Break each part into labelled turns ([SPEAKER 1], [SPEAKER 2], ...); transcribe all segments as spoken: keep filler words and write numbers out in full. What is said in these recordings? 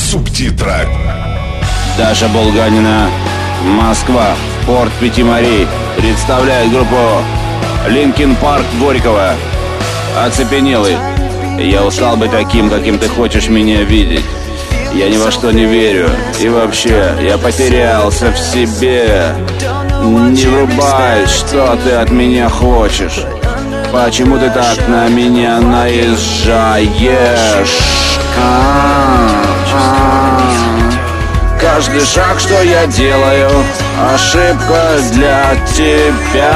[SPEAKER 1] Субтитры.
[SPEAKER 2] Даша Булганина, Москва, порт Пяти морей. Представляет группу Линкин Парк Горького. Оцепенелый. Я устал быть таким, каким ты хочешь меня видеть. Я ни во что не верю. И вообще, я потерялся в себе. Не врубай, что ты от меня хочешь. Почему ты так на меня наезжаешь? А-а-а. Каждый шаг, что я делаю, ошибка для тебя.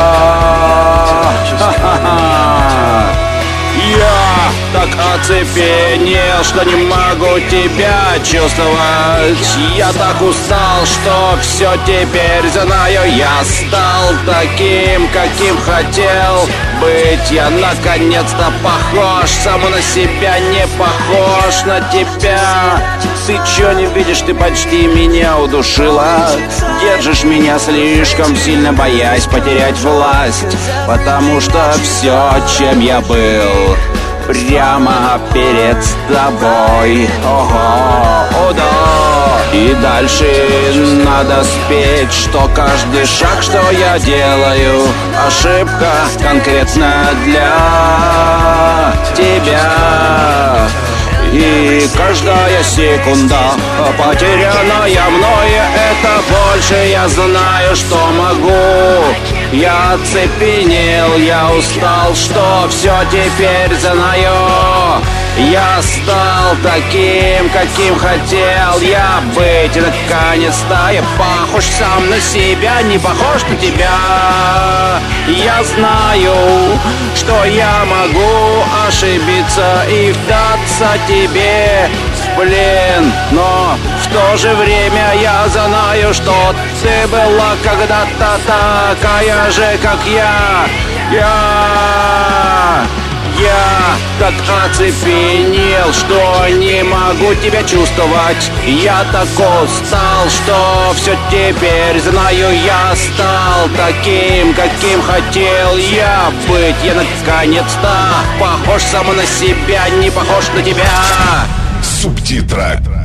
[SPEAKER 2] Ха-ха-ха. Я так оцепенел, что не могу тебя чувствовать. Я так устал, что все теперь знаю. Я стал таким, каким хотел быть. Я наконец-то похож, сам на себя не похож на тебя. Ты чё не видишь, ты почти меня удушила. Держишь меня слишком сильно, боясь потерять власть. Потому что все, чем я был, прямо перед тобой. Ого, о да. И дальше надо спеть, что каждый шаг, что я делаю, ошибка конкретно для тебя. И каждая секунда, потерянная мною, это больше я знаю, что могу. Я оцепенел, я устал, что все теперь знаю. Я стал таким, каким хотел я быть. И наконец-то я похож сам на себя, не похож на тебя. Я знаю, что я могу ошибиться и вдаться тебе в плен. Но в то же время я знаю, что ты была когда-то такая же, как я. Я... Я так оцепенел, что не могу тебя чувствовать. Я так устал, что все теперь знаю. Я стал таким, каким хотел я быть. Я наконец-то похож сам на себя, не похож на тебя.
[SPEAKER 1] Субтитры.